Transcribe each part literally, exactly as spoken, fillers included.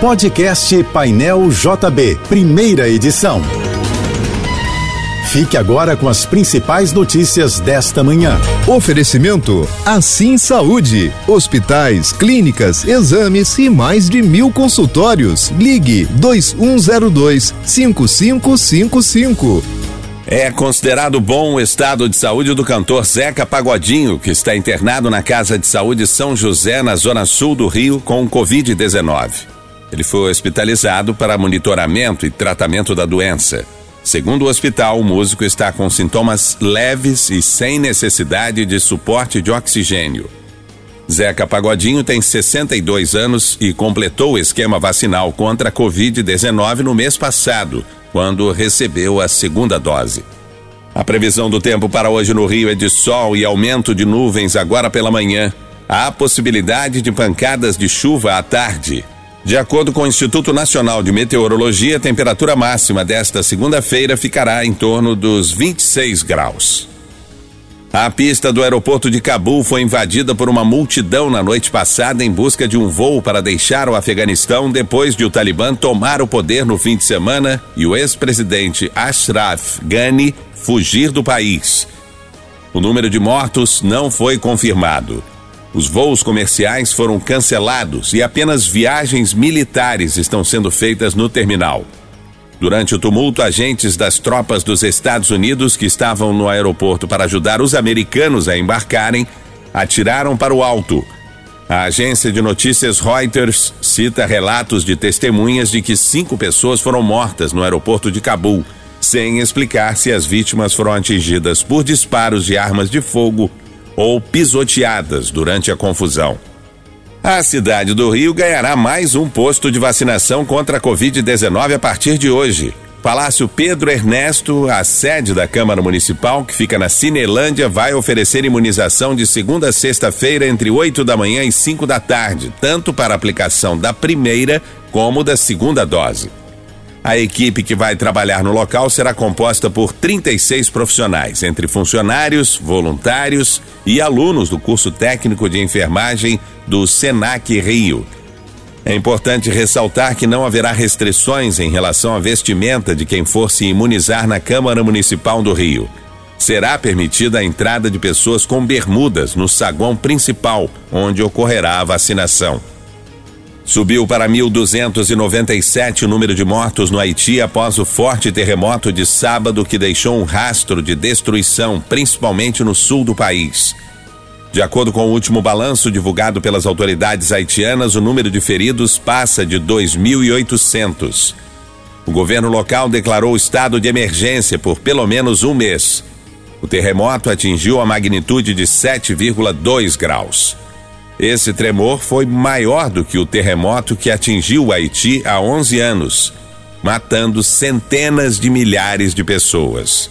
Podcast Painel J B, primeira edição. Fique agora com as principais notícias desta manhã. Oferecimento Assim Saúde, hospitais, clínicas, exames e mais de mil consultórios. Ligue dois um zero dois, cinco cinco cinco cinco. É considerado bom o estado de saúde do cantor Zeca Pagodinho, que está internado na Casa de Saúde São José, na zona sul do Rio, com covid dezenove. Ele foi hospitalizado para monitoramento e tratamento da doença. Segundo o hospital, o músico está com sintomas leves e sem necessidade de suporte de oxigênio. Zeca Pagodinho tem sessenta e dois anos e completou o esquema vacinal contra a covid dezenove no mês passado, quando recebeu a segunda dose. A previsão do tempo para hoje no Rio é de sol e aumento de nuvens agora pela manhã. Há possibilidade de pancadas de chuva à tarde. De acordo com o Instituto Nacional de Meteorologia, a temperatura máxima desta segunda-feira ficará em torno dos vinte e seis graus. A pista do aeroporto de Cabul foi invadida por uma multidão na noite passada em busca de um voo para deixar o Afeganistão depois de o Talibã tomar o poder no fim de semana e o ex-presidente Ashraf Ghani fugir do país. O número de mortos não foi confirmado. Os voos comerciais foram cancelados e apenas viagens militares estão sendo feitas no terminal. Durante o tumulto, agentes das tropas dos Estados Unidos que estavam no aeroporto para ajudar os americanos a embarcarem, atiraram para o alto. A agência de notícias Reuters cita relatos de testemunhas de que cinco pessoas foram mortas no aeroporto de Cabul, sem explicar se as vítimas foram atingidas por disparos de armas de fogo ou pisoteadas durante a confusão. A cidade do Rio ganhará mais um posto de vacinação contra a covid dezenove a partir de hoje. Palácio Pedro Ernesto, a sede da Câmara Municipal, que fica na Cinelândia, vai oferecer imunização de segunda a sexta-feira entre oito da manhã e cinco da tarde, tanto para a aplicação da primeira como da segunda dose. A equipe que vai trabalhar no local será composta por trinta e seis profissionais, entre funcionários, voluntários e alunos do curso técnico de enfermagem do Senac Rio. É importante ressaltar que não haverá restrições em relação à vestimenta de quem for se imunizar na Câmara Municipal do Rio. Será permitida a entrada de pessoas com bermudas no saguão principal, onde ocorrerá a vacinação. Subiu para mil duzentos e noventa e sete o número de mortos no Haiti após o forte terremoto de sábado que deixou um rastro de destruição, principalmente no sul do país. De acordo com o último balanço divulgado pelas autoridades haitianas, o número de feridos passa de dois mil e oitocentos. O governo local declarou estado de emergência por pelo menos um mês. O terremoto atingiu a magnitude de sete vírgula dois graus. Esse tremor foi maior do que o terremoto que atingiu o Haiti há onze anos, matando centenas de milhares de pessoas.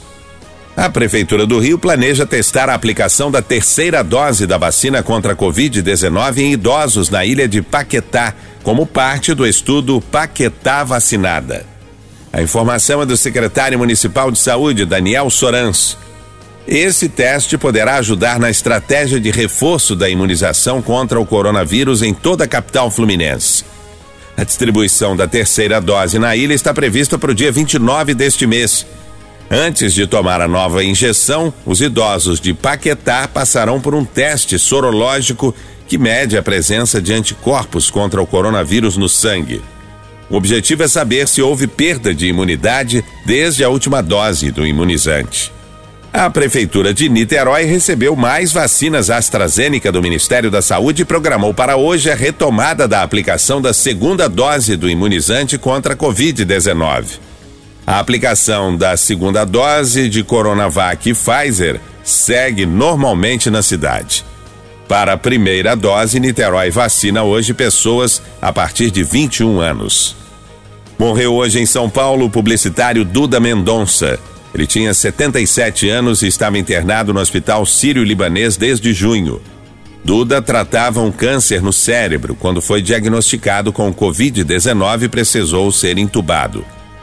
A Prefeitura do Rio planeja testar a aplicação da terceira dose da vacina contra a covid dezenove em idosos na ilha de Paquetá, como parte do estudo Paquetá Vacinada. A informação é do secretário municipal de saúde, Daniel Sorans. Esse teste poderá ajudar na estratégia de reforço da imunização contra o coronavírus em toda a capital fluminense. A distribuição da terceira dose na ilha está prevista para o dia vinte e nove deste mês. Antes de tomar a nova injeção, os idosos de Paquetá passarão por um teste sorológico que mede a presença de anticorpos contra o coronavírus no sangue. O objetivo é saber se houve perda de imunidade desde a última dose do imunizante. A Prefeitura de Niterói recebeu mais vacinas AstraZeneca do Ministério da Saúde e programou para hoje a retomada da aplicação da segunda dose do imunizante contra a covid dezenove. A aplicação da segunda dose de Coronavac e Pfizer segue normalmente na cidade. Para a primeira dose, Niterói vacina hoje pessoas a partir de vinte e um anos. Morreu hoje em São Paulo o publicitário Duda Mendonça. Ele tinha setenta e sete anos e estava internado no Hospital Sírio-Libanês desde junho. Duda tratava um câncer no cérebro quando foi diagnosticado com covid dezenove e precisou ser entubado.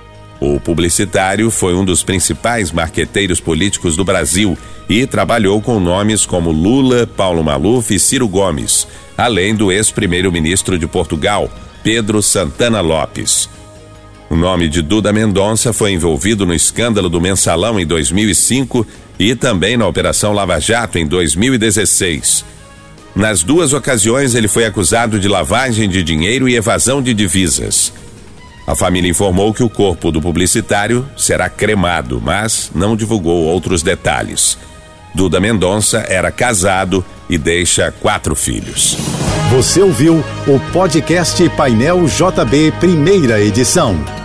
O publicitário foi um dos principais marqueteiros políticos do Brasil e trabalhou com nomes como Lula, Paulo Maluf e Ciro Gomes, além do ex-primeiro-ministro de Portugal, Pedro Santana Lopes. O nome de Duda Mendonça foi envolvido no escândalo do Mensalão em dois mil e cinco e também na Operação Lava Jato em dois mil e dezesseis. Nas duas ocasiões, ele foi acusado de lavagem de dinheiro e evasão de divisas. A família informou que o corpo do publicitário será cremado, mas não divulgou outros detalhes. Duda Mendonça era casado e deixa quatro filhos. Você ouviu o podcast Painel J B, primeira edição.